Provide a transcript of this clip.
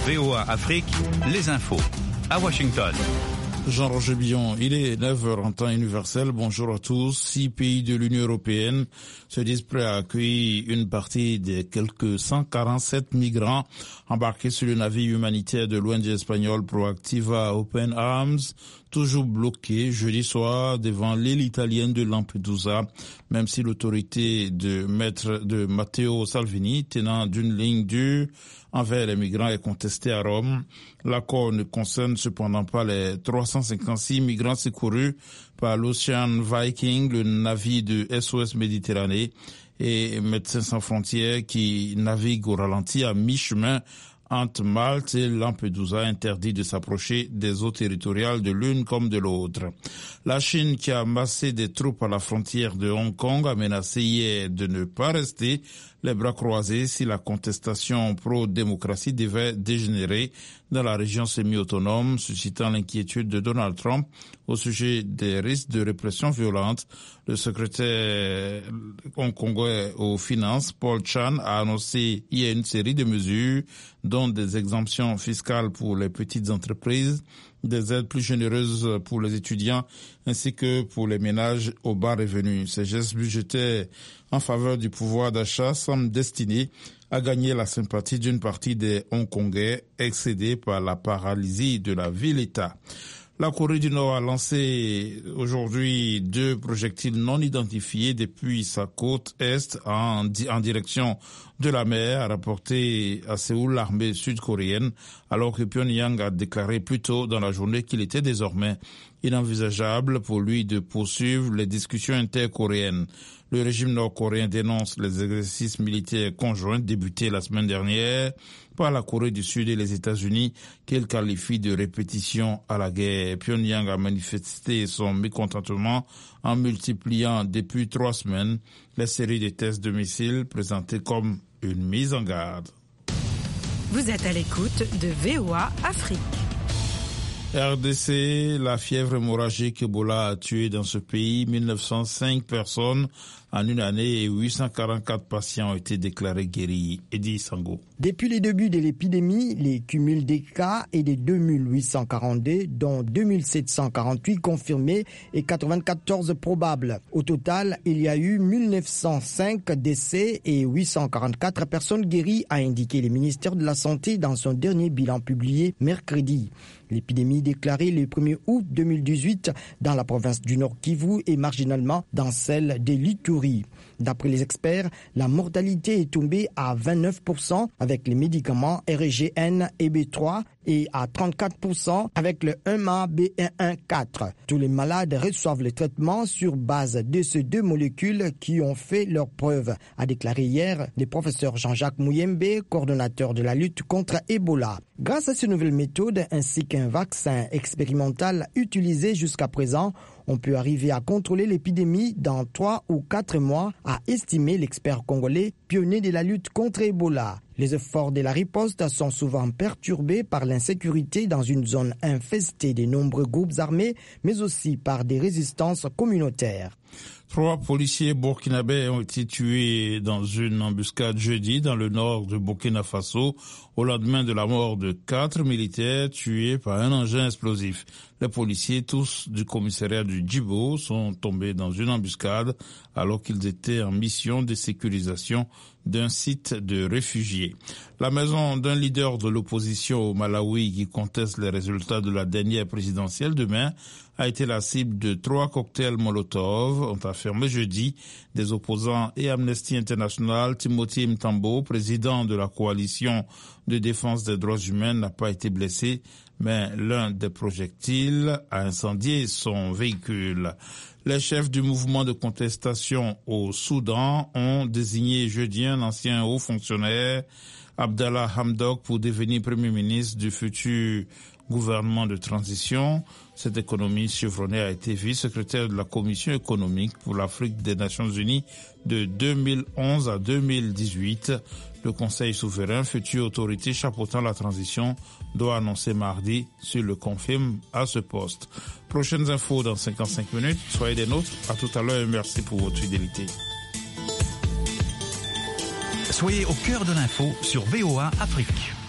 VOA Afrique, les infos. À Washington. Jean-Roger Billon, il est 9h en temps universel. Bonjour à tous. 6 pays de l'Union européenne se disent prêts à accueillir une partie des quelques 147 migrants embarqués sur le navire humanitaire de l'ONG espagnole Proactiva Open Arms, toujours bloqué jeudi soir devant l'île italienne de Lampedusa, même si l'autorité de Matteo Salvini, tenant d'une ligne dure envers les migrants, est contestée à Rome. L'accord ne concerne cependant pas les 356 migrants secourus par l'Ocean Viking, le navire de SOS Méditerranée, et Médecins sans frontières qui navigue au ralenti à mi-chemin entre Malte et Lampedusa, interdit de s'approcher des eaux territoriales de l'une comme de l'autre. La Chine, qui a massé des troupes à la frontière de Hong Kong, a menacé hier de ne pas rester les bras croisés si la contestation pro-démocratie devait dégénérer dans la région semi-autonome, suscitant l'inquiétude de Donald Trump au sujet des risques de répression violente. Le secrétaire hongkongais aux finances, Paul Chan, a annoncé hier une série de mesures, dont des exemptions fiscales pour les petites entreprises, des aides plus généreuses pour les étudiants ainsi que pour les ménages aux bas revenus. Ces gestes budgétaires en faveur du pouvoir d'achat semblent destinés à gagner la sympathie d'une partie des Hongkongais excédés par la paralysie de la ville-État. La Corée du Nord a lancé aujourd'hui 2 projectiles non identifiés depuis sa côte est en direction de la mer, a rapporté à Séoul l'armée sud-coréenne, alors que Pyongyang a déclaré plus tôt dans la journée qu'il était désormais inenvisageable pour lui de poursuivre les discussions intercoréennes. Le régime nord-coréen dénonce les exercices militaires conjoints débutés la semaine dernière par la Corée du Sud et les États-Unis, qu'il qualifie de répétition à la guerre. Pyongyang a manifesté son mécontentement en multipliant depuis 3 semaines les séries de tests de missiles présentées comme une mise en garde. Vous êtes à l'écoute de VOA Afrique. RDC, la fièvre hémorragique Ebola a tué dans ce pays 1905 personnes en une année et 844 patients ont été déclarés guéris. Edi Sango. Depuis les débuts de l'épidémie, les cumuls des cas est de 2842, dont 2748 confirmés et 94 probables. Au total, il y a eu 1905 décès et 844 personnes guéries, a indiqué le ministère de la Santé dans son dernier bilan publié mercredi. L'épidémie déclarée le 1er août 2018 dans la province du Nord Kivu et marginalement dans celle de l'Ituri. D'après les experts, la mortalité est tombée à 29% avec les médicaments RGN et B3 et à 34% avec le 1MA-B114. Tous les malades reçoivent le traitement sur base de ces 2 molécules qui ont fait leurs preuves, a déclaré hier le professeur Jean-Jacques Mouyembe, coordonnateur de la lutte contre Ebola. Grâce à ces nouvelles méthodes ainsi qu'un vaccin expérimental utilisé jusqu'à présent, on peut arriver à contrôler l'épidémie dans 3 ou 4 mois, a estimé l'expert congolais, pionnier de la lutte contre Ebola. Les efforts de la riposte sont souvent perturbés par l'insécurité dans une zone infestée de nombreux groupes armés, mais aussi par des résistances communautaires. 3 policiers burkinabés ont été tués dans une embuscade jeudi dans le nord de Burkina Faso au lendemain de la mort de 4 militaires tués par un engin explosif. Les policiers, tous du commissariat du Djibo, sont tombés dans une embuscade alors qu'ils étaient en mission de sécurisation d'un site de réfugiés. La maison d'un leader de l'opposition au Malawi qui conteste les résultats de la dernière présidentielle demain a été la cible de 3 cocktails Molotov, ont affirmé jeudi des opposants et Amnesty International. Timothy Mtambo, président de la coalition de défense des droits humains, n'a pas été blessé, mais l'un des projectiles a incendié son véhicule. Les chefs du mouvement de contestation au Soudan ont désigné jeudi un ancien haut fonctionnaire, Abdallah Hamdok, pour devenir premier ministre du futur gouvernement de transition. Cet économiste chevronné a été vice-secrétaire de la Commission économique pour l'Afrique des Nations Unies de 2011 à 2018. Le Conseil souverain, future autorité chapeautant la transition, doit annoncer mardi s'il le confirme à ce poste. Prochaines infos dans 55 minutes. Soyez des nôtres. À tout à l'heure et merci pour votre fidélité. Soyez au cœur de l'info sur VOA Afrique.